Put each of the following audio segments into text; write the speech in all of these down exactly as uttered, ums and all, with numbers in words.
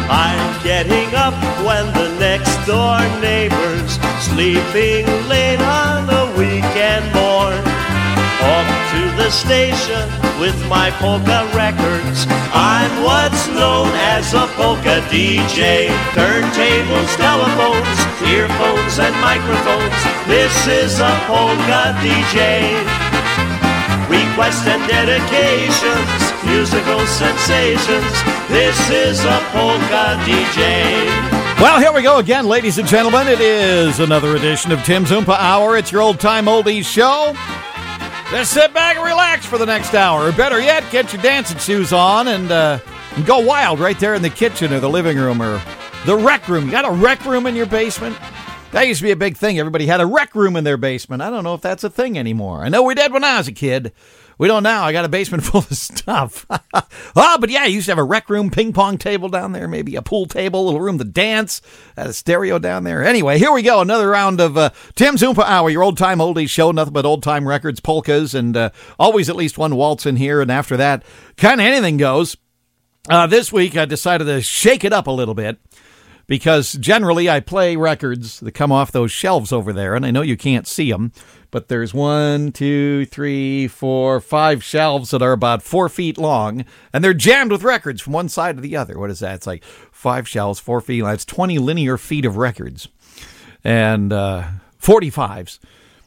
I'm getting up when the next door neighbor's sleeping late on a weekend morn. Off to the station with my polka records. I'm what's known as a polka D J. Turntables, telephones, earphones and microphones. This is a polka D J. Requests and dedications, musical sensations. This is a polka D J. Well, here we go again, ladies and gentlemen. It is another edition of Tim's Oompa Hour. It's your old-time oldies show. Just sit back and relax for the next hour. Or better yet, get your dancing shoes on and, uh, and go wild right there in the kitchen or the living room or the rec room. You got a rec room in your basement? That used to be a big thing. Everybody had a rec room in their basement. I don't know if that's a thing anymore. I know we did when I was a kid. We don't now. I got a basement full of stuff. Oh, but yeah, you used to have a rec room, ping pong table down there, maybe a pool table, a little room to dance, had a stereo down there. Anyway, here we go. Another round of uh, Tim's Oompa Hour, your old-time oldies show. Nothing but old-time records, polkas, and uh, always at least one waltz in here. And after that, kind of anything goes. Uh, this week, I decided to shake it up a little bit, because generally I play records that come off those shelves over there, and I know you can't see them, but there's one, two, three, four, five shelves that are about four feet long, and they're jammed with records from one side to the other. What is that? It's like five shelves, four feet. That's twenty linear feet of records, and uh, forty-fives.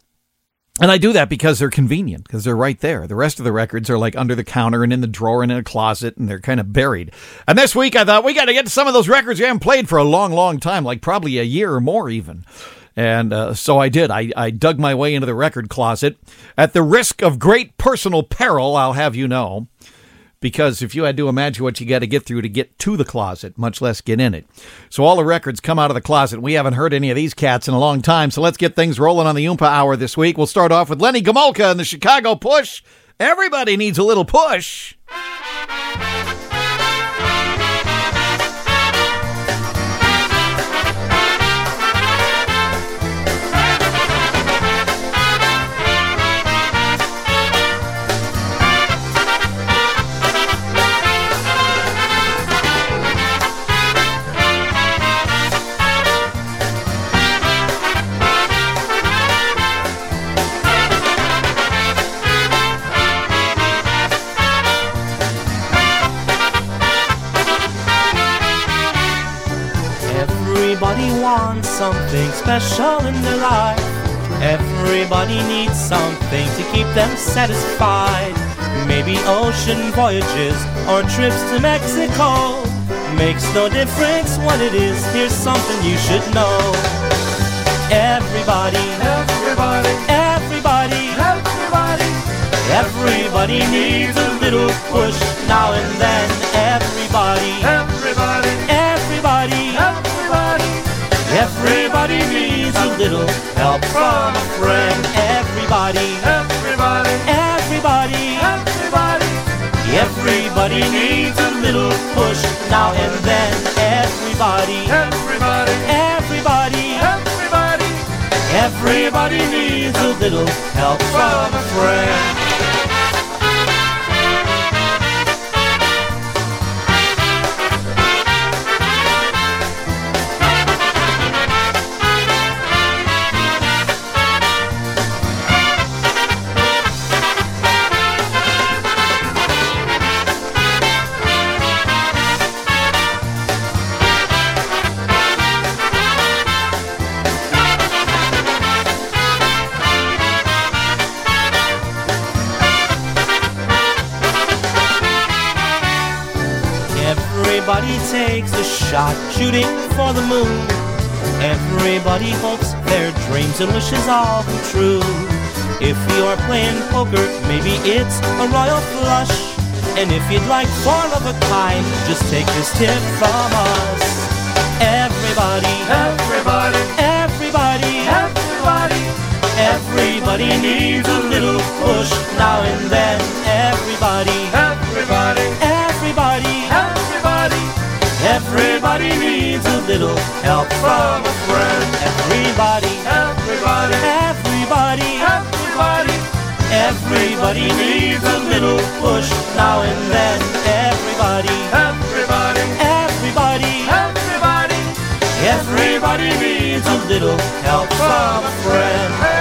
And I do that because they're convenient, because they're right there. The rest of the records are like under the counter and in the drawer and in a closet, and they're kind of buried. And this week I thought we got to get to some of those records we haven't played for a long, long time, like probably a year or more even. And uh, so I did. I, I dug my way into the record closet at the risk of great personal peril, I'll have you know. Because if you had to imagine what you got to get through to get to the closet, much less get in it. So all the records come out of the closet. We haven't heard any of these cats in a long time, so let's get things rolling on the Oompa Hour this week. We'll start off with Lenny Gomulka and the Chicago Push. Everybody needs a little push. Everybody wants something special in their life. Everybody needs something to keep them satisfied. Maybe ocean voyages or trips to Mexico. Makes no difference what it is, here's something you should know. Everybody, everybody, everybody, everybody, everybody needs a little push now and then. Everybody, everybody, everybody, everybody, everybody needs a little help from a friend. Everybody, everybody, everybody, everybody, everybody needs a little push now and then. Everybody, everybody, everybody, everybody, everybody needs a little help from a friend. Everybody takes a shot shooting for the moon. Everybody hopes their dreams and wishes all come true. If you're playing poker, maybe it's a royal flush. And if you'd like four of a kind, just take this tip from us. Everybody, everybody, everybody, everybody, everybody needs a little push now and then. Everybody, everybody, everybody, everybody, everybody needs a little help from a friend. Everybody, everybody, everybody, everybody, everybody needs a little push now and then. Everybody, everybody, everybody, everybody, little help from a friend.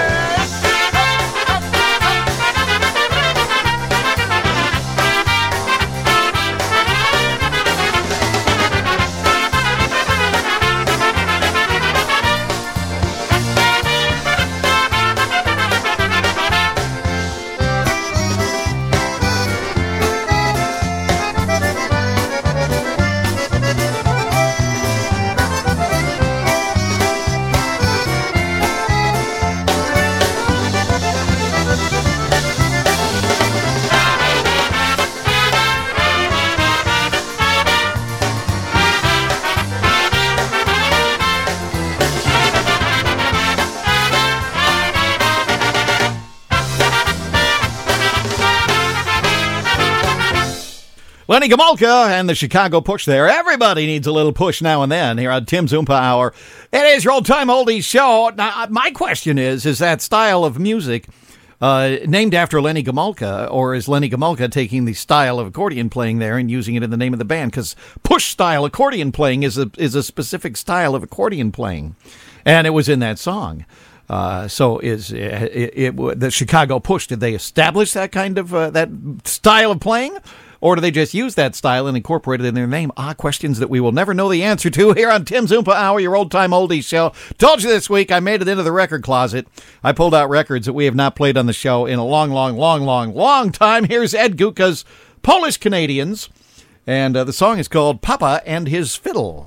Lenny Gomulka and the Chicago Push there. Everybody needs a little push now and then here on Tim's Oompa Hour. It is your old-time oldies show. Now, my question is, is that style of music uh, named after Lenny Gomulka, or is Lenny Gomulka taking the style of accordion playing there and using it in the name of the band? Because push-style accordion playing is a, is a specific style of accordion playing, and it was in that song. Uh, so is it, it, it the Chicago Push, did they establish that kind of, uh, that style of playing? Or do they just use that style and incorporate it in their name? Ah, questions that we will never know the answer to here on Tim's Oompa Hour, your old-time oldies show. Told you this week I made it into the record closet. I pulled out records that we have not played on the show in a long, long, long, long, long time. Here's Ed Guka's Polish Canadians, and uh, the song is called Papa and His Fiddle.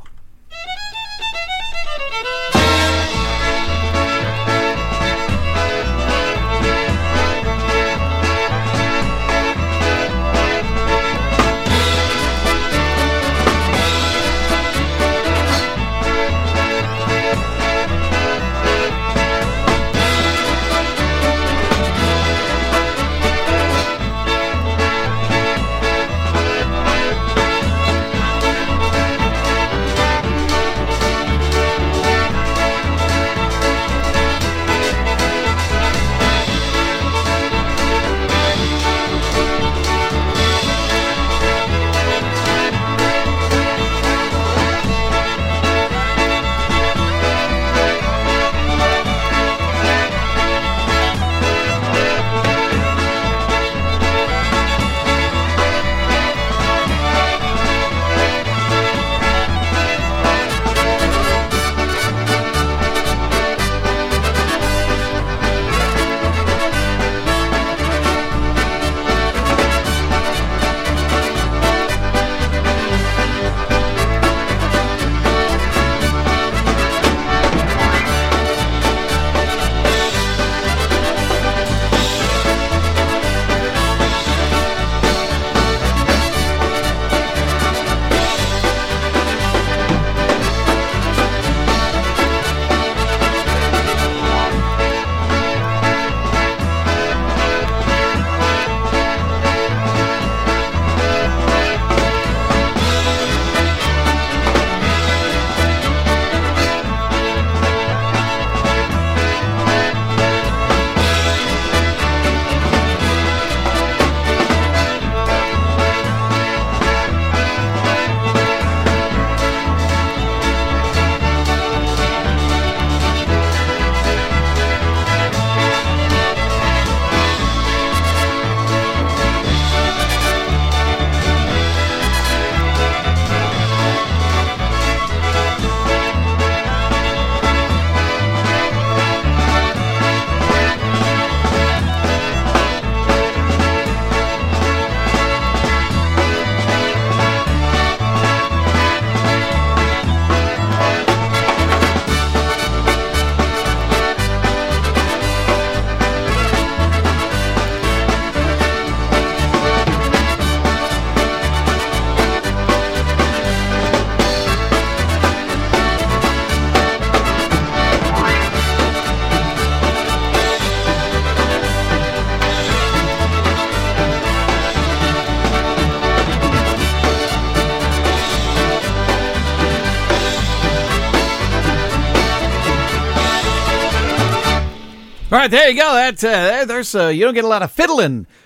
All right, there you go. That uh, there's uh, you don't get a lot of fiddling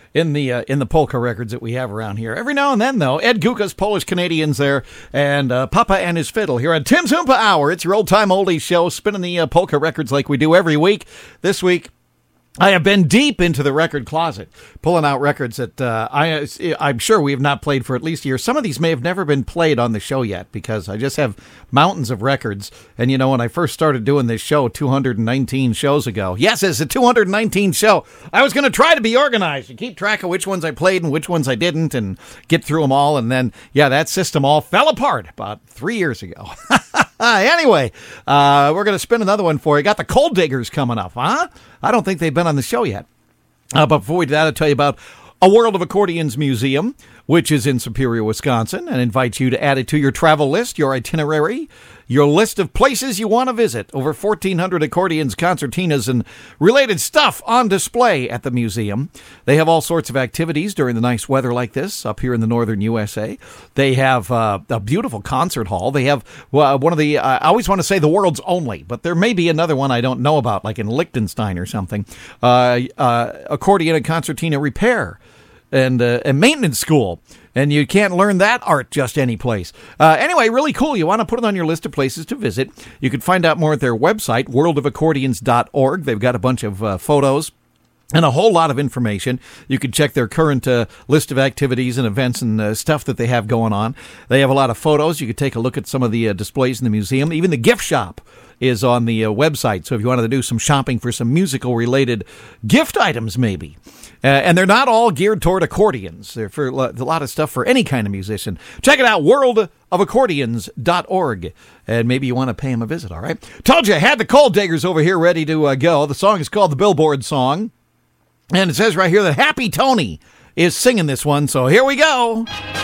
in the uh, in the polka records that we have around here. Every now and then, though, Ed Guka's Polish Canadians there, and uh, Papa and his fiddle here on Tim's Oompa Hour. It's your old time oldies show, spinning the uh, polka records like we do every week. This week, I have been deep into the record closet, pulling out records that uh, I, I'm sure we have not played for at least a year. Some of these may have never been played on the show yet because I just have mountains of records. And, you know, when I first started doing this show two hundred nineteen shows ago, yes, it's a two hundred nineteen show, I was going to try to be organized and keep track of which ones I played and which ones I didn't and get through them all. And then, yeah, that system all fell apart about three years ago. Uh, anyway, uh, we're going to spin another one for you. Got the Coal Diggers coming up, huh? I don't think they've been on the show yet. Uh, but before we do that, I'll tell you about a World of Accordions Museum, which is in Superior, Wisconsin, and invites you to add it to your travel list, your itinerary, your list of places you want to visit. Over fourteen hundred accordions, concertinas, and related stuff on display at the museum. They have all sorts of activities during the nice weather like this up here in the northern U S A. They have uh, a beautiful concert hall. They have uh, one of the, uh, I always want to say the world's only, but there may be another one I don't know about, like in Liechtenstein or something. Uh, uh, accordion and concertina repair and uh, a maintenance school. And you can't learn that art just any place. Uh, anyway, really cool. You want to put it on your list of places to visit. You can find out more at their website, world of accordions dot org. They've got a bunch of uh, photos and a whole lot of information. You can check their current uh, list of activities and events and uh, stuff that they have going on. They have a lot of photos. You can take a look at some of the uh, displays in the museum. Even the gift shop is on the uh, website. So if you wanted to do some shopping for some musical-related gift items, maybe. Uh, and they're not all geared toward accordions. They're for a lot of stuff for any kind of musician. Check it out, world of accordions dot org. And maybe you want to pay them a visit, all right? Told you, I had the Coal Diggers over here ready to uh, go. The song is called the Billboard Song. And it says right here that Happy Tony is singing this one. So here we go.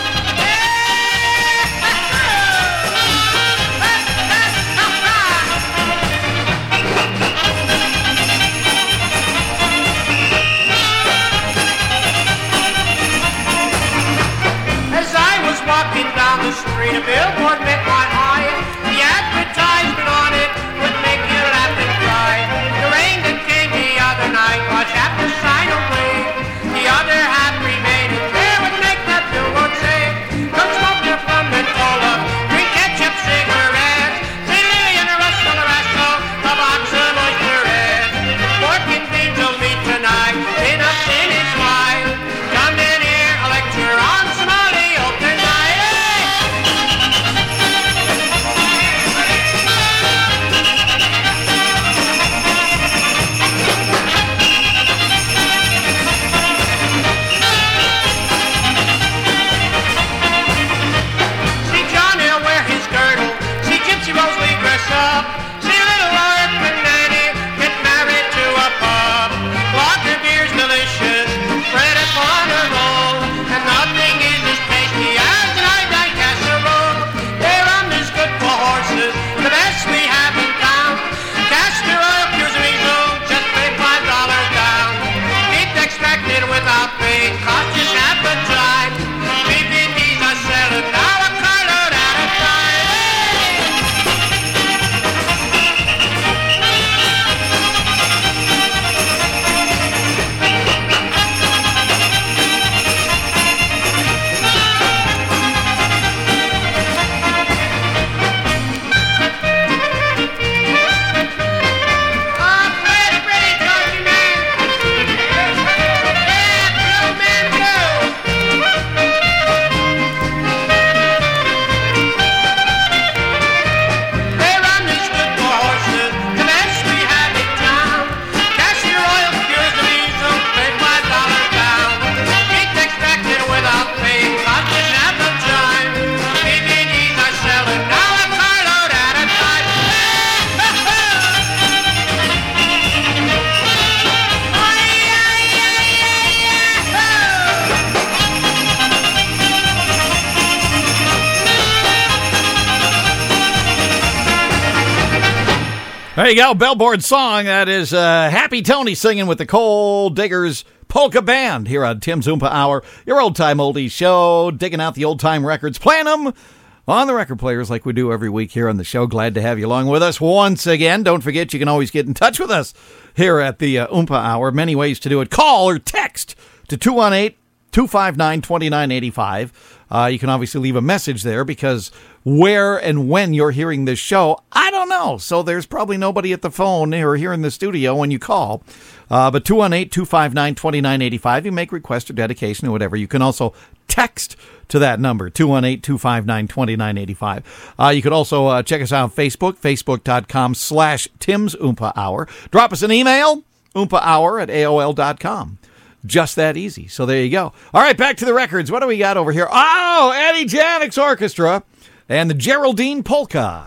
The street, a billboard met my eye. The advertisement on it would make you laugh and cry. The rain that came the other night washed half the sign away. The other half remained, and there would make that billboard say, "Come smoke your fun and cola, drink ketchup cigarettes, say Lillian and Russell the Rascal, a box of oyster heads. Pork and beans will meet tonight, in a sin is wine. Come in here, a lecture on Somali open night." Up. See little orphan Nanny get married to a pub. Water beer's delicious, bread upon a roll, and nothing is as tasty as an iodine casserole. Their rum is good for horses, the best we have in town. Castor oil cures measles, just pay five dollars down. Keep extracted without paying, cost just half a dime. B B Ds are selling now a carload at a time. There you go, Billboard Song. That is uh, Happy Tony singing with the Coal Diggers Polka Band here on Tim's Oompa Hour, your old-time oldies show, digging out the old-time records, playing them on the record players like we do every week here on the show. Glad to have you along with us once again. Don't forget, you can always get in touch with us here at the uh, Oompa Hour. Many ways to do it. Call or text to two one eight, two five nine, two nine eight five. Uh, you can obviously leave a message there because where and when you're hearing this show, I don't know. So there's probably nobody at the phone or here in the studio when you call. Uh, but two one eight, two five nine, two nine eight five, you make request or dedication or whatever. You can also text to that number, two one eight, two five nine, two nine eight five. Uh, you could also uh, check us out on Facebook, facebook.com slash Tim's Oompa Hour. Drop us an email, oompa hour at A O L dot com. Just that easy. So there you go. All right, back to the records. What do we got over here? Oh, Eddie Janik's Orchestra and the Geraldine Polka.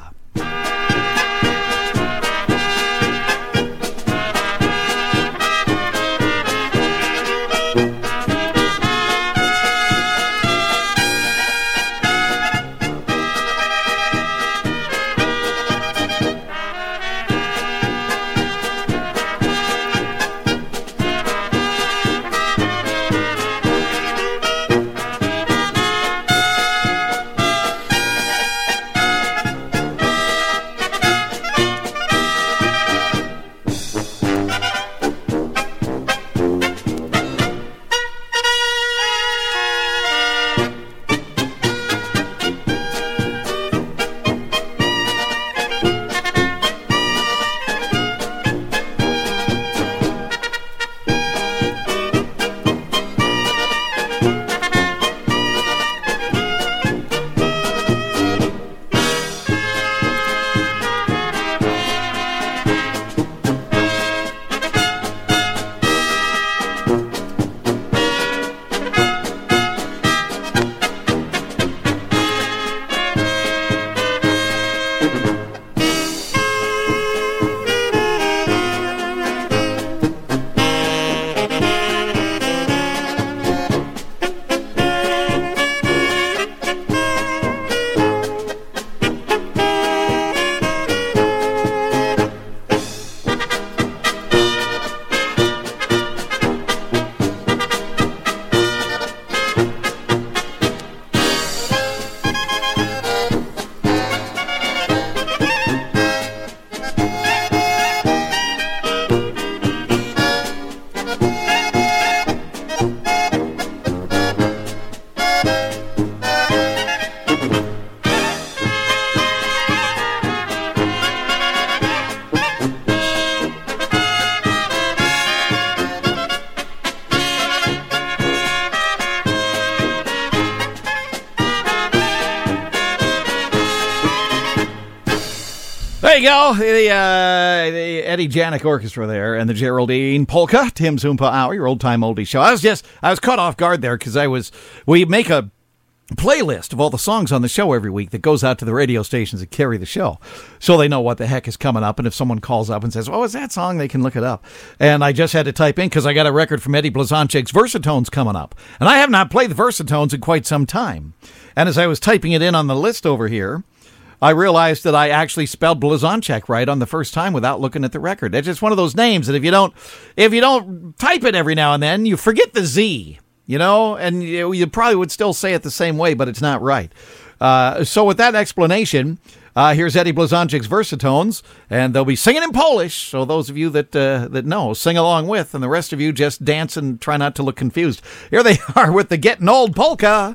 There you go, the, uh, the Eddie Janik Orchestra there and the Geraldine Polka, Tim's Oompa Hour, your old-time oldie show. I was just, I was caught off guard there because I was, we make a playlist of all the songs on the show every week that goes out to the radio stations that carry the show so they know what the heck is coming up, and if someone calls up and says, oh, is that song, they can look it up. And I just had to type in because I got a record from Eddie Blazonczyk's Versatones coming up, and I have not played the Versatones in quite some time. And as I was typing it in on the list over here, I realized that I actually spelled Blazonczyk right on the first time without looking at the record. It's just one of those names that if you don't, if you don't type it every now and then, you forget the Z, you know, and you, you probably would still say it the same way, but it's not right. Uh, so with that explanation, uh, here's Eddie Blazonczyk's Versatones, and they'll be singing in Polish. So those of you that uh, that know, sing along with, and the rest of you just dance and try not to look confused. Here they are with the Getting Old Polka.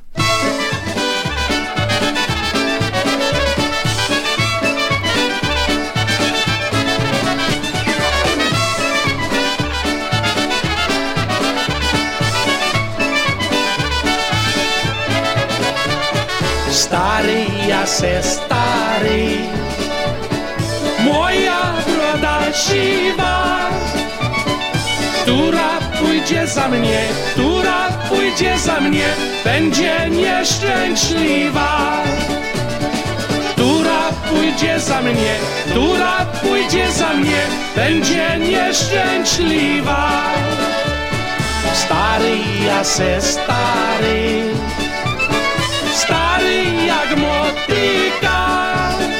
Stary, ja se stary, moja broda siwa, która pójdzie za mnie, która pójdzie za mnie, będzie nieszczęśliwa. Która pójdzie za mnie, która pójdzie za mnie, będzie nieszczęśliwa. Stary, ja se stary, stary jak motyka,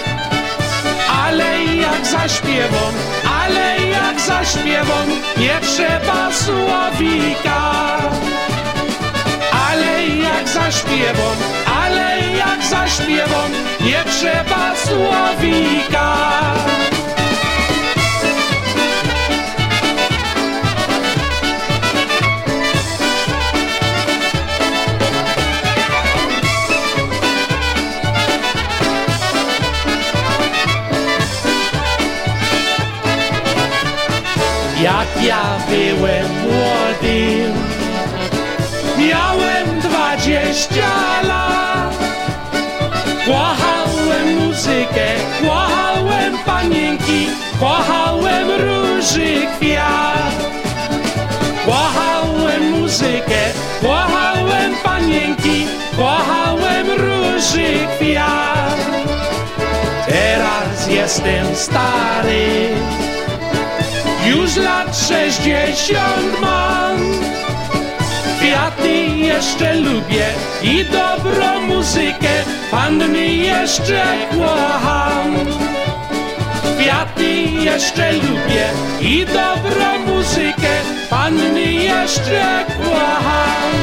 ale jak zaśpiewam, ale jak zaśpiewam, nie trzeba słowika. Ale jak zaśpiewam, ale jak zaśpiewam, nie trzeba słowika. ja byłem młody. Miałem dwadzieścia lat. Kochałem muzykę, kochałem panienki, kochałem róży kwiat. Kochałem muzykę, kochałem panienki, kochałem róży kwiat. Teraz jestem stary, już lat sześćdziesiąt mam. Kwiaty jeszcze lubię i dobrą muzykę, panny jeszcze kocham. Kwiaty jeszcze lubię i dobrą muzykę, panny jeszcze kocham.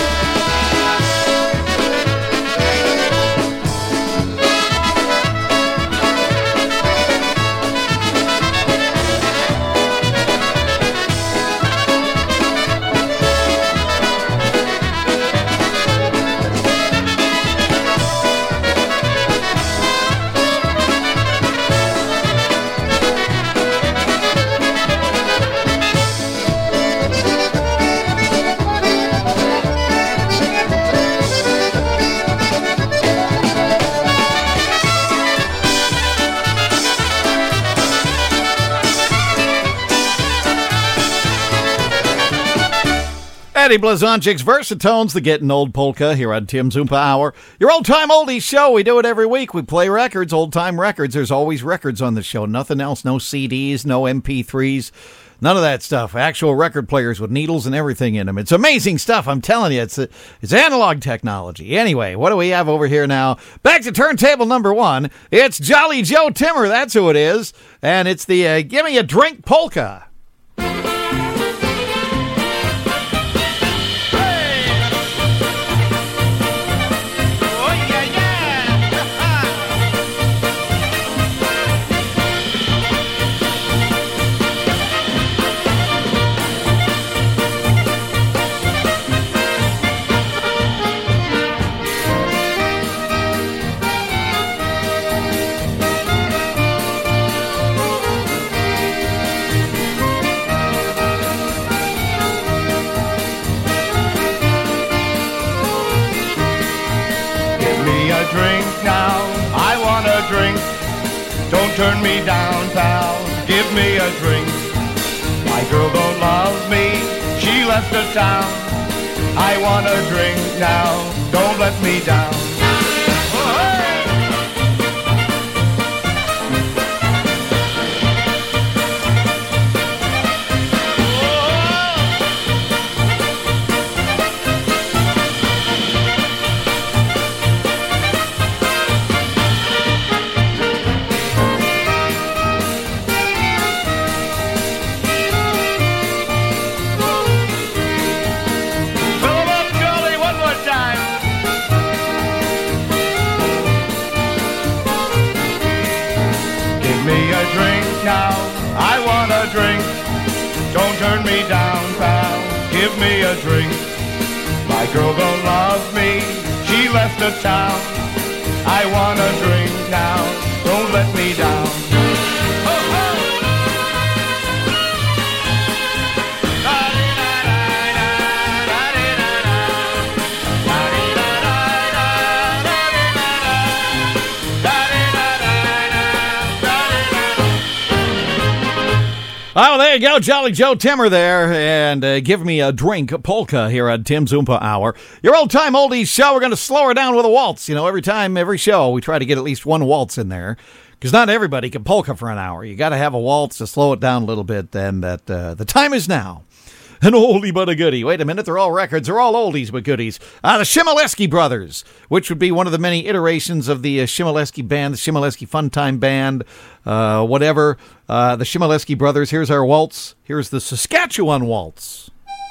Eddie Blazonczyk's Versatones, the Getting Old Polka, here on Tim's Oompa Hour. Your old-time oldies show. We do it every week. We play records, old-time records. There's always records on the show. Nothing else. No C Ds, no M P threes. None of that stuff. Actual record players with needles and everything in them. It's amazing stuff. I'm telling you, it's it's analog technology. Anyway, what do we have over here now? Back to turntable number one. It's Jolly Joe Timmer. That's who it is. And it's the uh, Give Me a Drink Polka. Don't turn me down, pal, give me a drink. My girl don't love me, she left the town. I want a drink now, don't let me down. Oh, hey! Now, I want a drink. Don't turn me down, pal, give me a drink. My girl don't love me, she left the town. I want a drink now, don't let me down. Oh, oh. Oh, there you go, Jolly Joe Timmer there, and uh, Give Me a Drink Polka here on Tim's Oompa Hour. Your old-time oldies show, we're going to slow her down with a waltz. You know, every time, every show, we try to get at least one waltz in there, because not everybody can polka for an hour. You got to have a waltz to slow it down a little bit, and that uh, the time is now. An oldie but a goodie. Wait a minute, they're all records. They're all oldies but goodies. Uh, the Shimoleski Brothers, which would be one of the many iterations of the uh, Shimoleski Band, the Shimoleski Funtime Band, uh, whatever. Uh, the Shimoleski Brothers. Here's our waltz. Here's the Saskatchewan Waltz.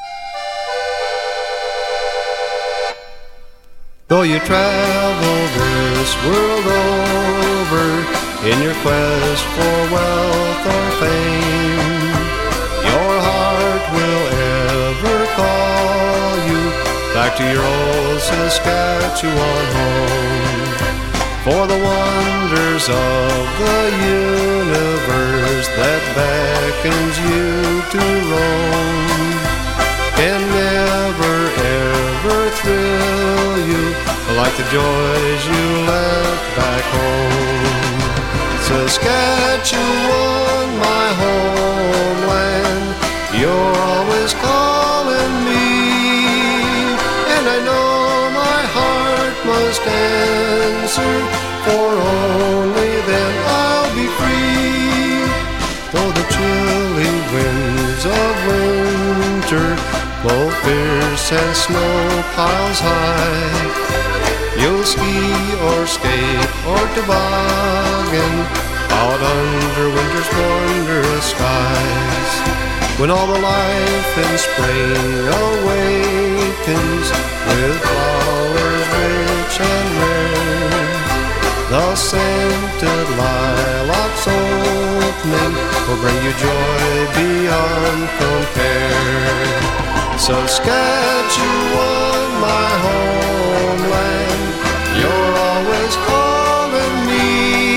Though you travel this world over in your quest for wealth or fame, your heart will ever call you back to your old Saskatchewan home. For the wonders of the universe that beckons you to roam can never ever thrill you like the joys you left back home. Saskatchewan, my homeland, you're always calling me, and I know my heart must answer, for only then I'll be free. Though the chilly winds of winter blow fierce and snow piles high, you'll ski or skate or toboggan out under winter's wondrous skies. When all the life in spring awakens with flowers rich and rare, the scented lilacs opening will bring you joy beyond compare. Saskatchewan, my homeland, you're always calling me,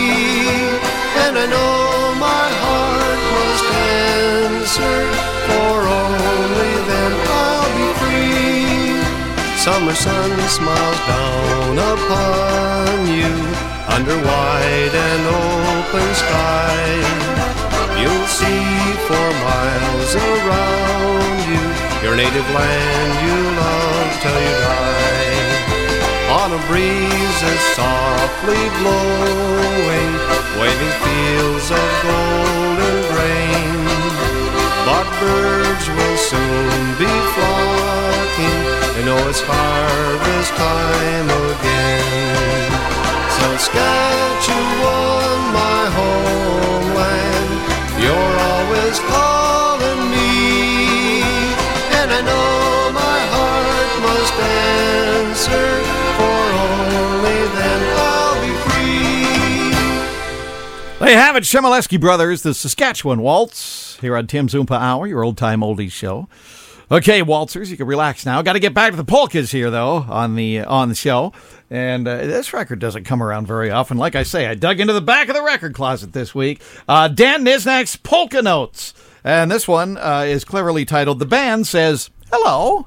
and I know my heart must answer, for only then I'll be free. Summer sun smiles down upon you under wide and open sky. You'll see for miles around you your native land you love till you die. On a breeze is softly blowing, waving fields of golden grain, but birds will soon be flocking, and know it's harvest time again. Saskatchewan, my homeland, you're always calling me, and I know my heart must answer, for only then I'll be free. They have it, Chmielewski Brothers, the Saskatchewan Waltz, here on Tim's Oompa Hour, your old-time oldies show. Okay, waltzers, you can relax now. Got to get back to the polkas here, though, on the on the show. And uh, this record doesn't come around very often. Like I say, I dug into the back of the record closet this week. Uh, Dan Nisnak's Polka Notes. And this one uh, is cleverly titled, The Band Says Hello.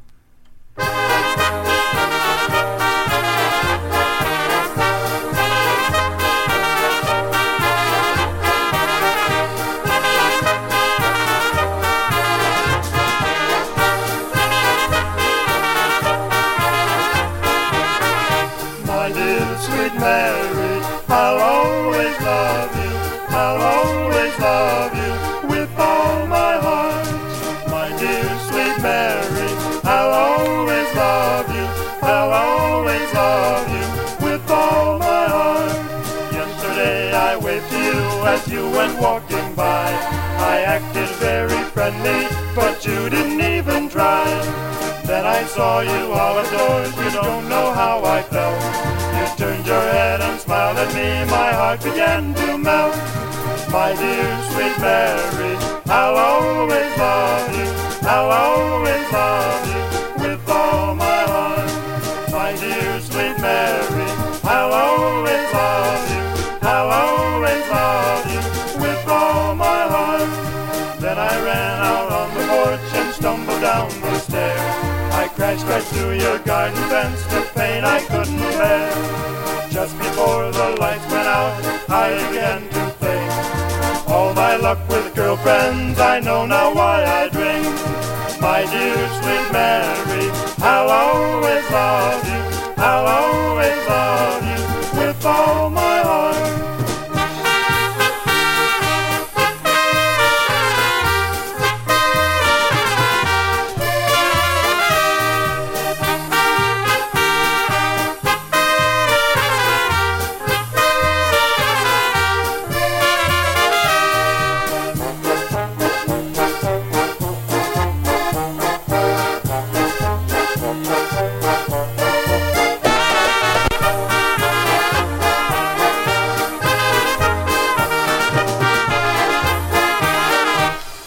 Mary, I'll always love you, I'll always love you with all my heart. My dear sweet Mary, I'll always love you, I'll always love you with all my heart. Yesterday I waved to you as you went walking by. I acted very friendly, but you didn't even try. Then I saw you all outdoors, you don't know how I felt. You turned your head and smiled at me, my heart began to melt. My dear sweet Mary, I'll always love you, I'll always love you with all my heart. My dear sweet Mary, I'll always love you, I'll always love you with all my heart. Then I ran out on the porch and stumbled down the stair. I crashed right through your garden fence, the pain I couldn't bear. Just before the lights went out, I began to think, all my luck with girlfriends, I know now why I drink. My dear sweet Mary, I'll always love you, I'll always love you with all my heart.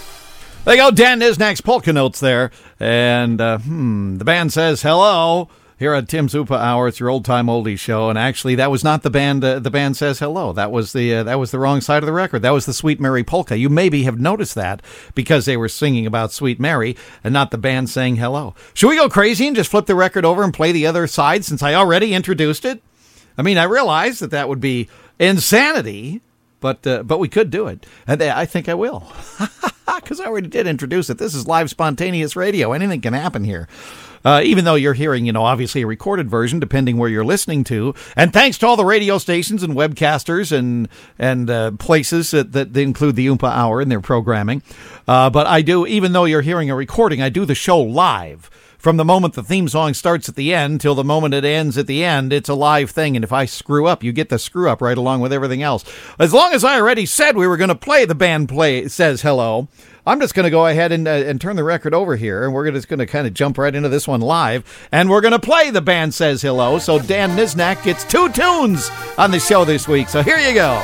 There you go, Dan Nisnak's Polka Notes there. And uh, hmm, the band says hello. here at Tim's Oompa Hour. It's your old time oldie show, and actually, that was not the band. Uh, the band Says Hello. That was the uh, that was the wrong side of the record. That was the Sweet Mary Polka. You maybe have noticed that because they were singing about Sweet Mary and not the band saying hello. Should we go crazy and just flip the record over and play the other side since I already introduced it? I mean, I realize that that would be insanity, but uh, but we could do it, and I think I will. Because I already did introduce it. This is live spontaneous radio. Anything can happen here. Uh, even though you're hearing, you know, obviously a recorded version, depending where you're listening to. And thanks to all the radio stations and webcasters and and uh, places that, that include the Oompa Hour in their programming. Uh, but I do, even though you're hearing a recording, I do the show live. From the moment the theme song starts at the end till the moment it ends at the end, it's a live thing. And if I screw up, you get the screw up right along with everything else. As long as I already said we were going to play the band play Says Hello, I'm just going to go ahead and, uh, and turn the record over here. And we're just going to kind of jump right into this one live. And we're going to play the band Says Hello. So Dan Nisnak gets two tunes on the show this week. So here you go.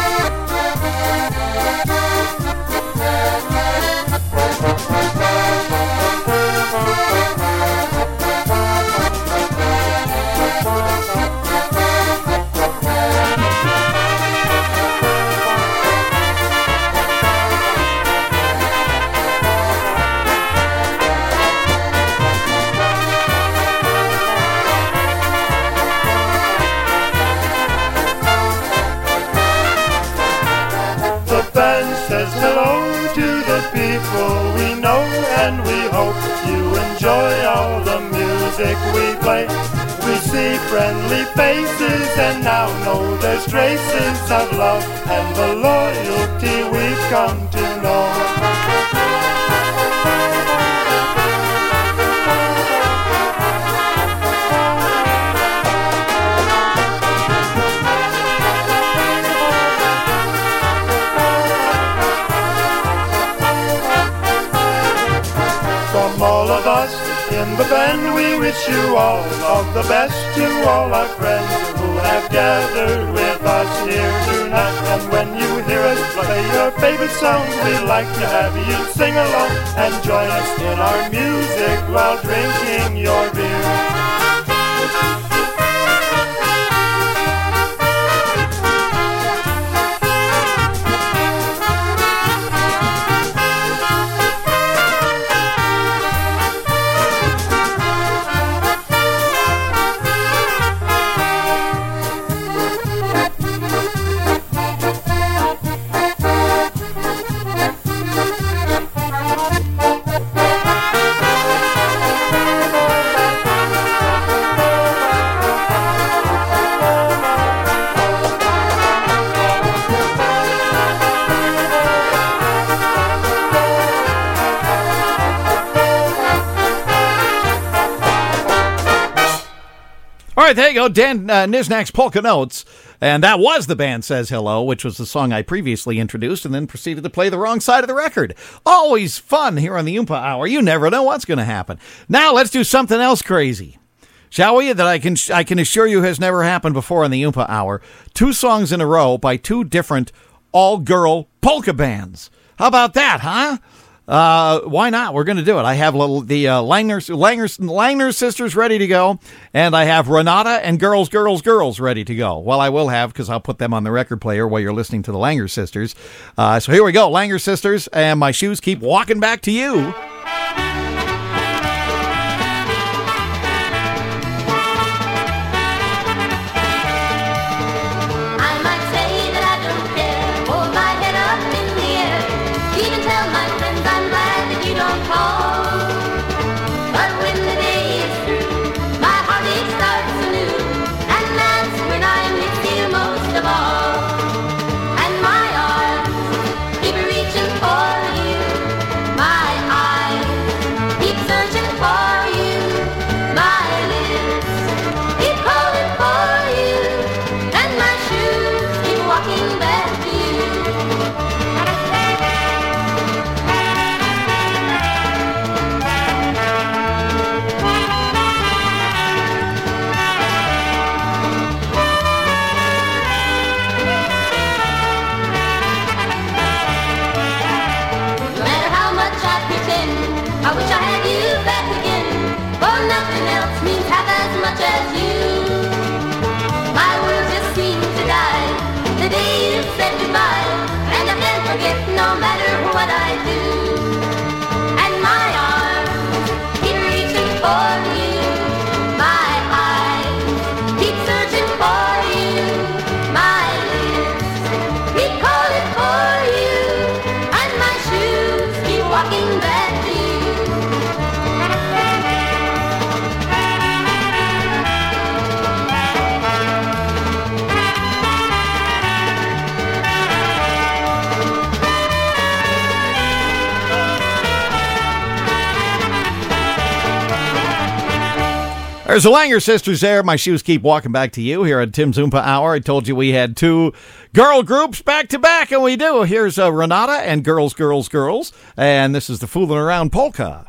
We know and we hope you enjoy all the music we play. We see friendly faces and now know there's traces of love and the loyalty we've come to know. In the band we wish you all of the best to all our friends who have gathered with us here tonight. And when you hear us play your favorite songs, we'd like to have you sing along and join us in our music while drinking your beer. All right, there you go, Dan uh, Nisnak's Polka Notes. And that was the band Says Hello, which was the song I previously introduced and then proceeded to play the wrong side of the record. Always fun here on the Oompa Hour. You never know what's going to happen. Now let's do something else crazy, shall we? That I can I can assure you has never happened before on the Oompa Hour. Two songs in a row by two different all-girl polka bands. How about that, huh? Uh, why not? We're going to do it. I have little, the uh, Langer, Langer, Langer sisters ready to go, and I have Renata and Girls, Girls, Girls ready to go. Well, I will have, because I'll put them on the record player while you're listening to the Langer sisters. Uh, so here we go, Langer sisters, and my shoes keep walking back to you. And my arms keep reaching for you. My eyes There's the Langer sisters there. My shoes keep walking back to you here at Tim's Oompa Hour. I told you we had two girl groups back to back, and we do. Here's uh, Renata and Girls, Girls, Girls, and this is the Fooling Around Polka.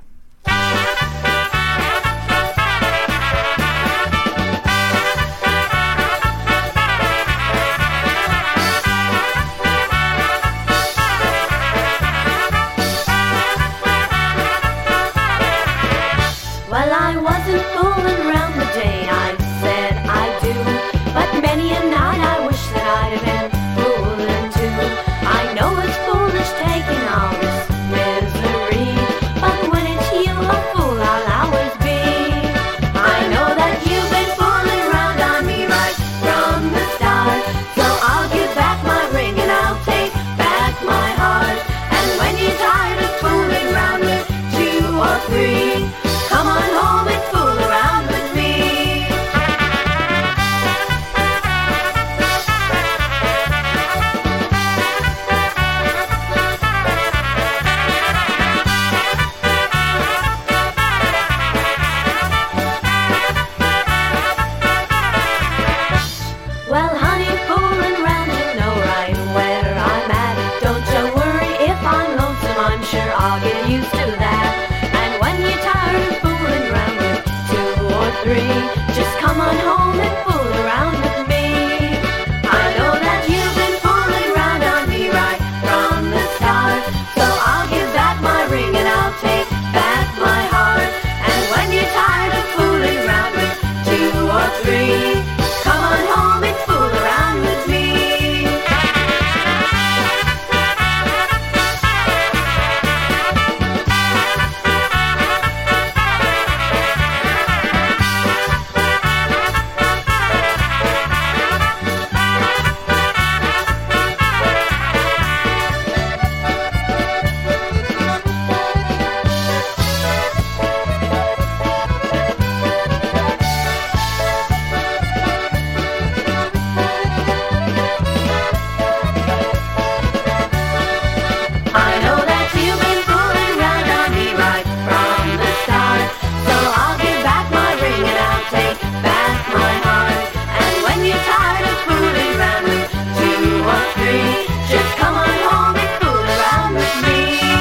Well, I wasn't fooling around the day I said I do, but many a night I wish that I'd have been fooling too. I know it's foolish taking all this misery, but when it's you, a fool I'll always be. I know that you've been fooling around on me right from the start, so I'll give back my ring and I'll take back my heart. And when you're tired of fooling around with two or three, come on home and fool around with me. Well, honey, fooling around, you know right where I'm at. Don't you worry if I'm lonesome, I'm sure I'll get used to that. And when you're tired of fooling around with two or three, just come on home and fool around with me. I know that you've been fooling around on me right from the start, so I'll give back my ring and I'll take back my heart. And when you're tired of fooling around with two or three, come on home and fool around with me. I know that you've been fooling around on me right from the start, so I'll give back my ring and I'll take back my heart. And when you're tired of fooling around with two or three, just come on home and fool around with me.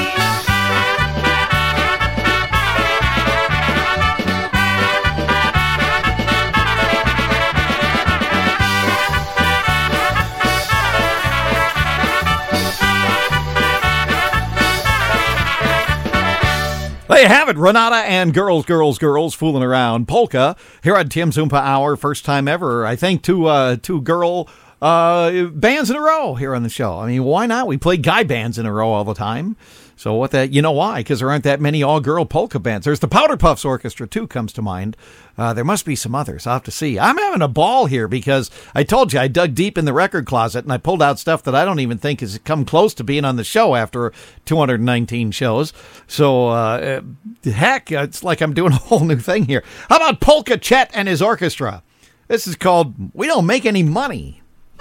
There you have it, Renata and Girls, Girls, Girls, Fooling Around Polka here on Tim's Oompa Hour. First time ever, I think, two, uh, two girl uh, bands in a row here on the show. I mean, why not? We play guy bands in a row all the time. So what that, you know why? Because there aren't that many all-girl polka bands. There's the Powder Puffs Orchestra, too, comes to mind. Uh, there must be some others. I'll have to see. I'm having a ball here because I told you I dug deep in the record closet and I pulled out stuff that I don't even think has come close to being on the show after two hundred nineteen shows. So, uh, heck, it's like I'm doing a whole new thing here. How about Polka Chet and his orchestra? This is called We Don't Make Any Money.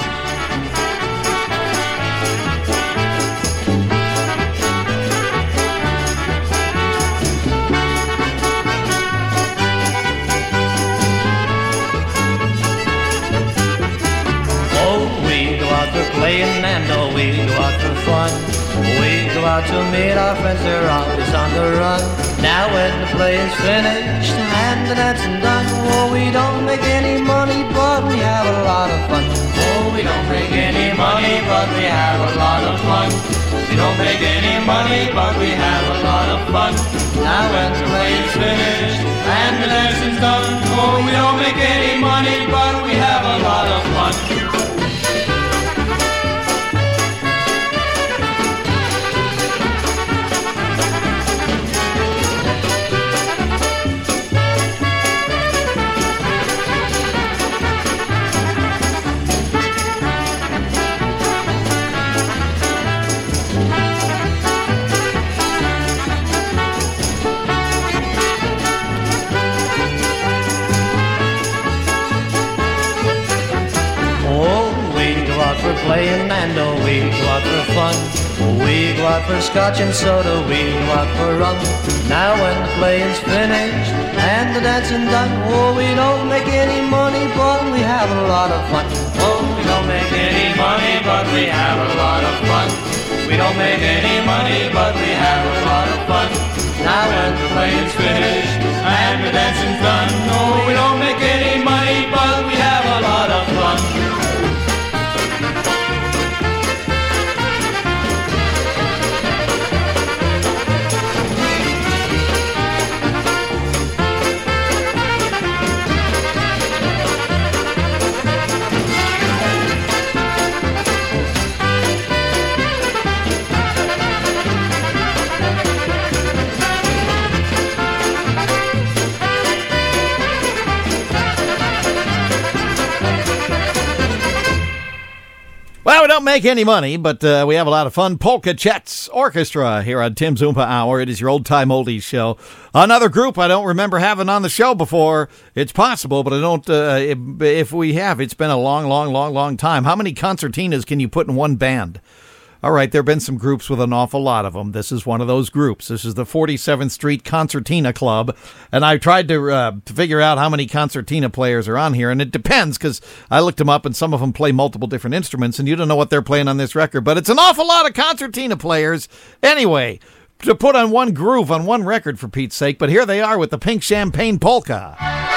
Playing and oh, we go out for fun. We go out to meet our friends, they're always on the run. Now when the play is finished and the dancing done, oh, we don't make any money, but we have a lot of fun. Oh, we don't make any money, but we have a lot of fun. We don't make any money, but we have a lot of fun. Now when the play is finished and the dancing's done, oh, we don't make any money, but we have a lot of fun. playing, and oh, we go out for fun. We go out for scotch and soda, we go out for rum. Now when the playing's finished and the dancing done, oh, we don't make any money, but we have a lot of fun. Oh, we don't make any money, but we have a lot of fun. We don't make any money, but we have a lot of fun. Now when the playing's finished and the dancing's done, oh, we don't make any money, but we have a lot of fun. Well, we don't make any money, but uh, we have a lot of fun. Polka Chets Orchestra here on Tim's Oompa Hour. It is your old-time oldies show. Another group I don't remember having on the show before. It's possible, but I don't. Uh, if, if we have, it's been a long, long, long, long time. How many concertinas can you put in one band? All right, there have been some groups with an awful lot of them. This is one of those groups. This is the forty-seventh Street Concertina Club, and I tried to, uh, to figure out how many concertina players are on here, and it depends, because I looked them up, and some of them play multiple different instruments, and you don't know what they're playing on this record, but it's an awful lot of concertina players. Anyway, to put on one groove on one record, for Pete's sake, but here they are with the Pink Champagne Polka.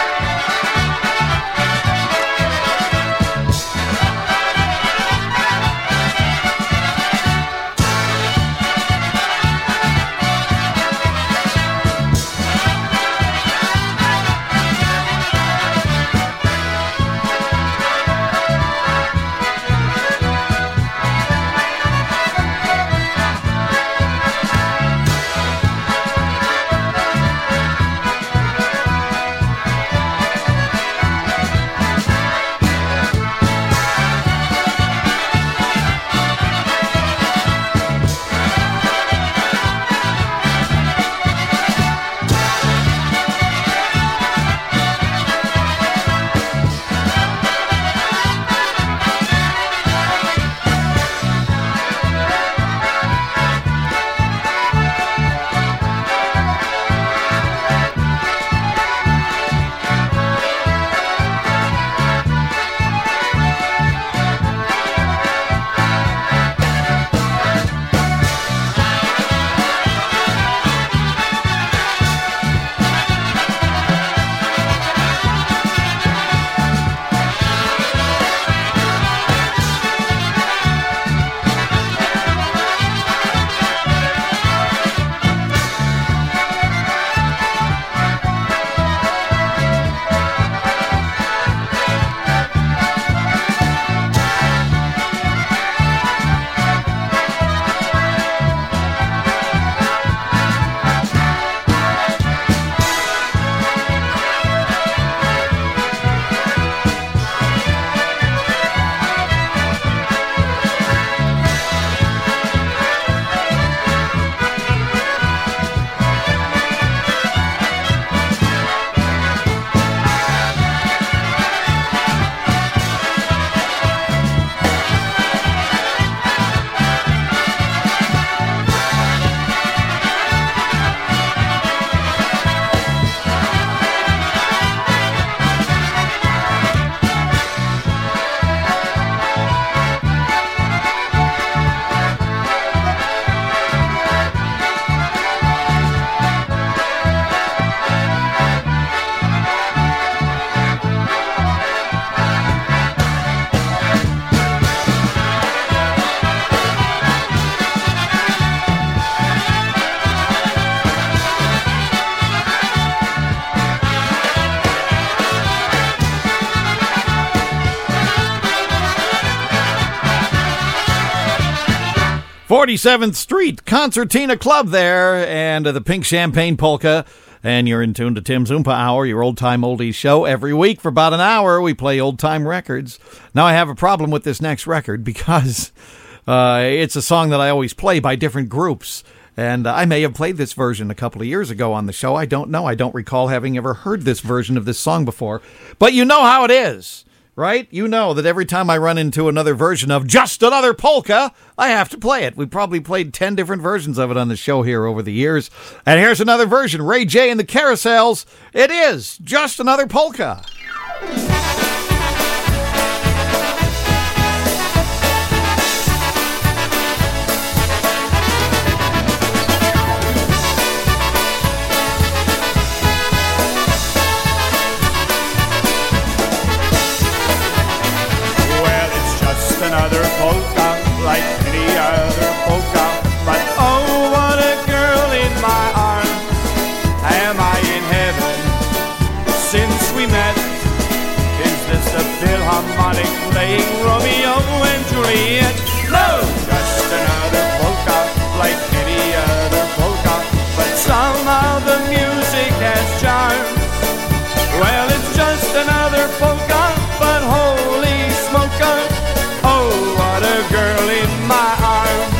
forty-seventh Street Concertina Club there, and uh, the Pink Champagne Polka. And you're in tune to Tim's Oompa Hour, your old-time oldies show. Every week for about an hour, we play old-time records. Now, I have a problem with this next record because uh, it's a song that I always play by different groups. And uh, I may have played this version a couple of years ago on the show. I don't know. I don't recall having ever heard this version of this song before. But you know how it is. right? You know that every time I run into another version of Just Another Polka, I have to play it. We probably played ten different versions of it on the show here over the years. And here's another version, Ray J and the Carousels. It is Just Another Polka. Another polka, like any other polka, but oh, what a girl in my arms. Am I in heaven since we met? Is this the Philharmonic playing Romeo and Juliet? No, just another polka, like any other polka, but somehow the music has charm. Well, it's just another polka, but holy smoker, oh, what a girl in my arms.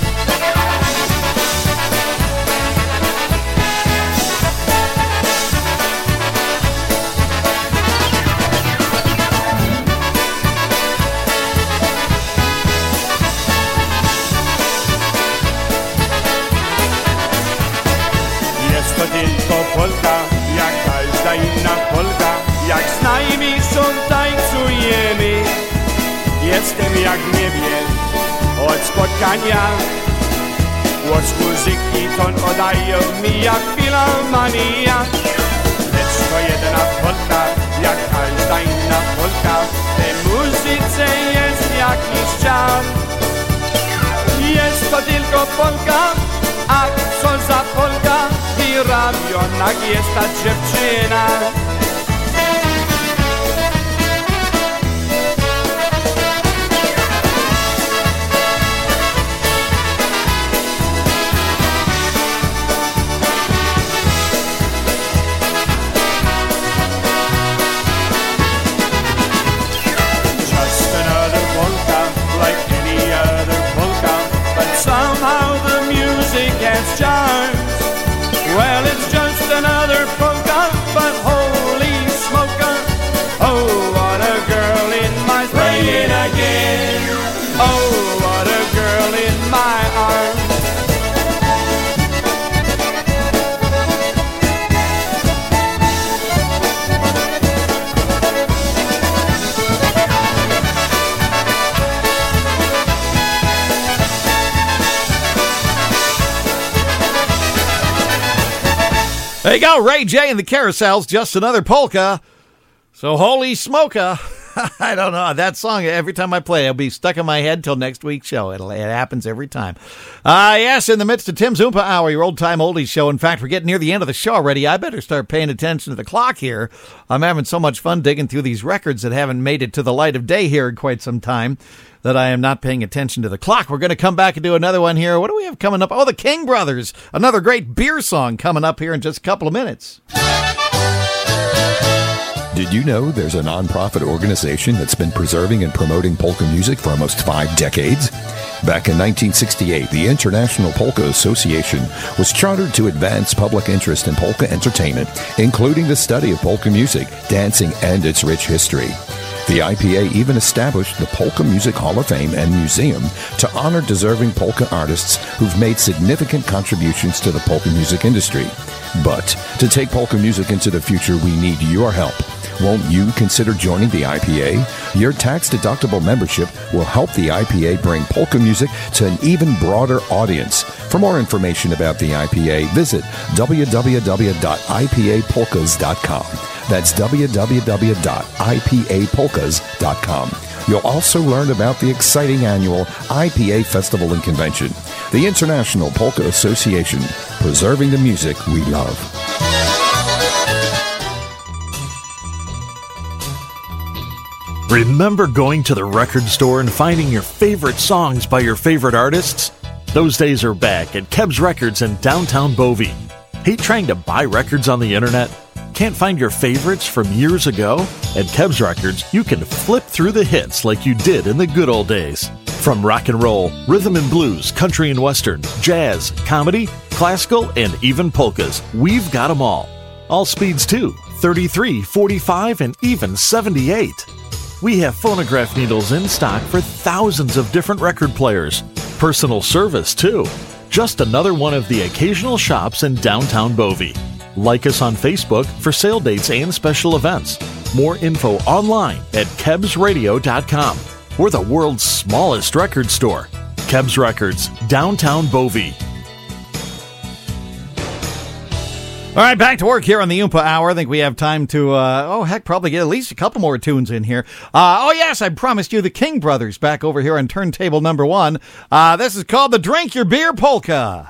Jest to tylko polka, jak każda inna polka, jak z nami są tańcujemy. Jestem jak w niebie od spotkania. Głos muzyki ton oddaje mi jak filharmonia. Lecz to jedna polka, jak każda inna polka. W tej muzyce jest jakiś czar. Jest to tylko polka, a co za polka? I ramiona jest ta dziewczyna. Charms. Well, it's just another polka, but holy smoker, oh, what a girl in my play it again. Oh, what a girl in my arms. There you go, Ray J and the Carousels, Just Another Polka. So holy smoker. I don't know. That song, every time I play it, it'll be stuck in my head till next week's show. It'll, it happens every time. Uh, yes, in the midst of Tim's Oompa Hour, your old-time oldies show. In fact, we're getting near the end of the show already. I better start paying attention to the clock here. I'm having so much fun digging through these records that haven't made it to the light of day here in quite some time that I am not paying attention to the clock. We're going to come back and do another one here. What do we have coming up? Oh, the King Brothers. Another great beer song coming up here in just a couple of minutes. Did you know there's a nonprofit organization that's been preserving and promoting polka music for almost five decades? Back in nineteen sixty-eight, the International Polka Association was chartered to advance public interest in polka entertainment, including the study of polka music, dancing, and its rich history. The I P A even established the Polka Music Hall of Fame and Museum to honor deserving polka artists who've made significant contributions to the polka music industry. But to take polka music into the future, we need your help. Won't you consider joining the I P A? Your tax-deductible membership will help the I P A bring polka music to an even broader audience. For more information about the I P A, visit w w w dot i p a polkas dot com. That's w w w dot i p a polkas dot com. You'll also learn about the exciting annual I P A Festival and Convention. The International Polka Association, preserving the music we love. Remember going to the record store and finding your favorite songs by your favorite artists? Those days are back at Kebs Records in downtown Bovey. Hate trying to buy records on the internet? Can't find your favorites from years ago? At Kebs Records, you can flip through the hits like you did in the good old days. From rock and roll, rhythm and blues, country and western, jazz, comedy, classical, and even polkas, we've got them all. All speeds too, thirty-three, forty-five, and even seventy-eight. We have phonograph needles in stock for thousands of different record players. Personal service, too. Just another one of the occasional shops in downtown Bovey. Like us on Facebook for sale dates and special events. More info online at kebs radio dot com. We're the world's smallest record store. Kebs Records, downtown Bovey. All right, back to work here on the Oompa Hour. I think we have time to, uh, oh, heck, probably get at least a couple more tunes in here. Uh, oh, yes, I promised you the King Brothers back over here on turntable number one. Uh, this is called the Drink Your Beer Polka.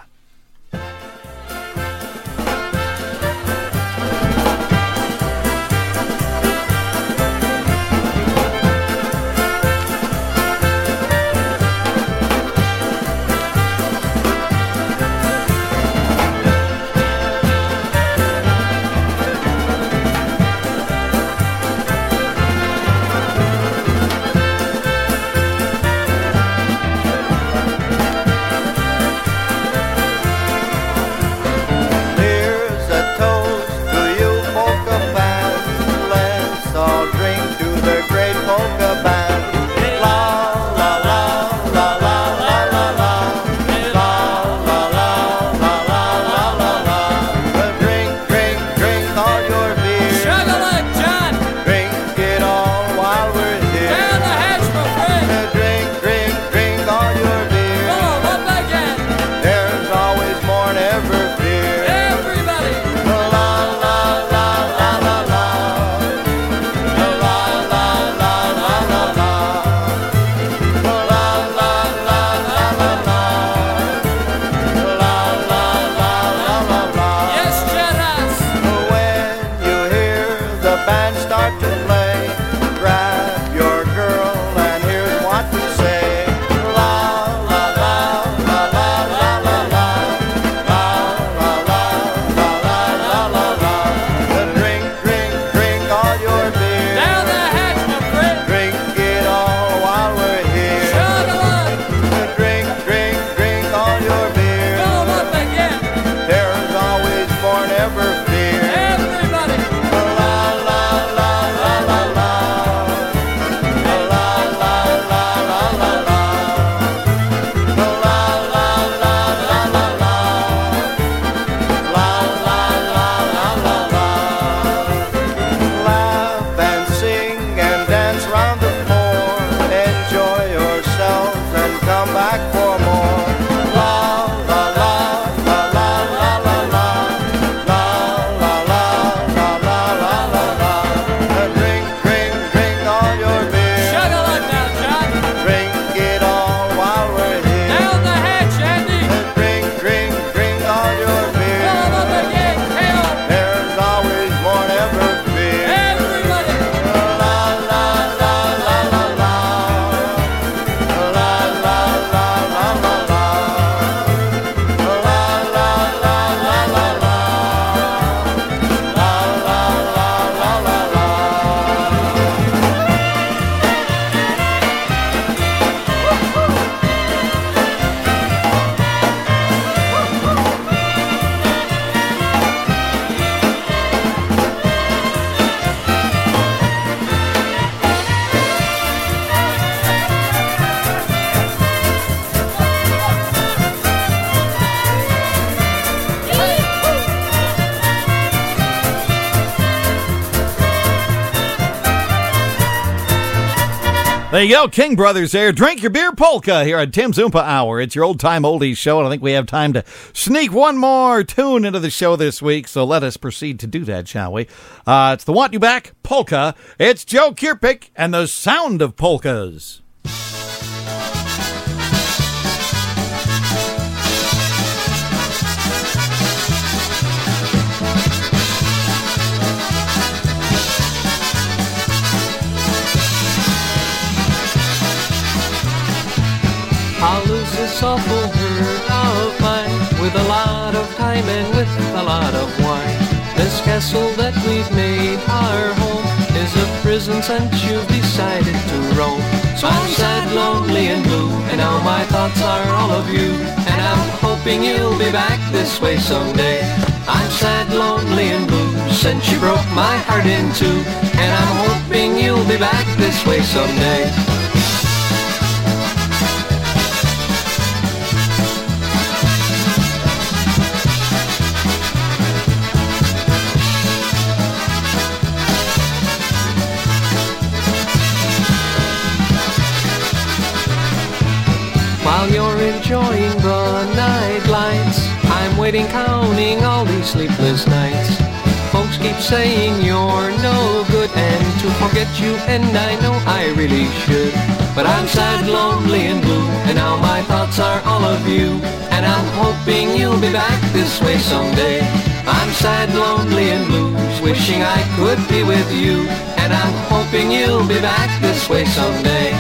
There you go, King Brothers there. Drink Your Beer Polka here at Tim's Oompa Hour. It's your old-time oldies show, and I think we have time to sneak one more tune into the show this week, so let us proceed to do that, shall we? Uh, it's the Want You Back Polka. It's Joe Kierpick and the Sound of Polkas. I'll lose this awful hurt of mine with a lot of time and with a lot of wine. This castle that we've made our home is a prison since you've decided to roam. So I'm sad, lonely, and blue, and now my thoughts are all of you. And I'm hoping you'll be back this way someday. I'm sad, lonely, and blue since you broke my heart in two. And I'm hoping you'll you'll be back this way someday. While you're enjoying the night lights, I'm waiting counting all these sleepless nights. Folks keep saying you're no good and to forget you, and I know I really should. But I'm sad, lonely and blue, and now my thoughts are all of you. And I'm hoping you'll be back this way someday. I'm sad, lonely and blue, wishing I could be with you. And I'm hoping you'll be back this way someday.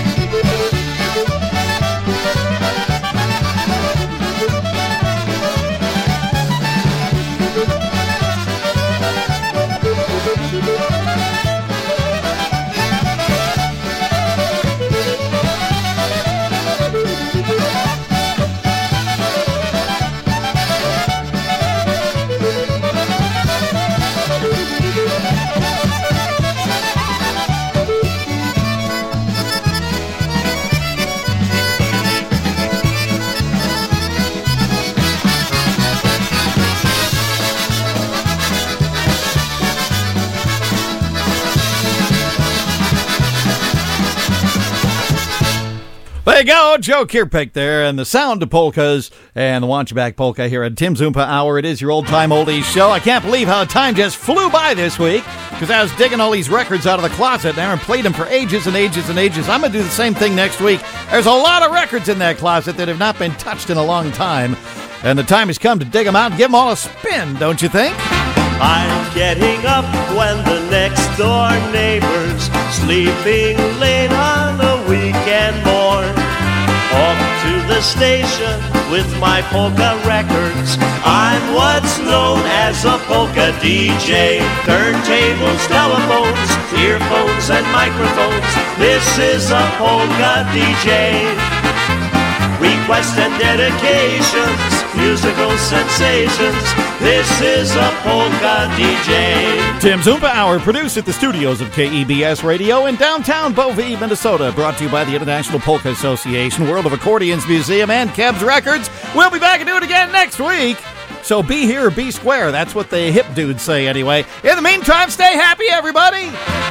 There you go, Joe Kierpick there, and the sound of polkas and the Want You Back polka here at Tim's Oompa Hour. It is your old-time oldies show. I can't believe how time just flew by this week because I was digging all these records out of the closet and Aaron played them for ages and ages and ages. I'm going to do the same thing next week. There's a lot of records in that closet that have not been touched in a long time, and the time has come to dig them out and give them all a spin, don't you think? I'm getting up when the next door neighbor's sleeping late on a weekend morn. Off to the station with my polka records. I'm what's known as a polka D J. Turntables, telephones, earphones and microphones. This is a polka D J. Requests and dedications, musical sensations. This is a polka D J. Tim's Oompa Hour, produced at the studios of K E B S Radio in downtown Bovey, Minnesota. Brought to you by the International Polka Association, World of Accordions Museum, and Kebs Records. We'll be back and do it again next week. So be here, be square. That's what the hip dudes say anyway. In the meantime, stay happy, everybody.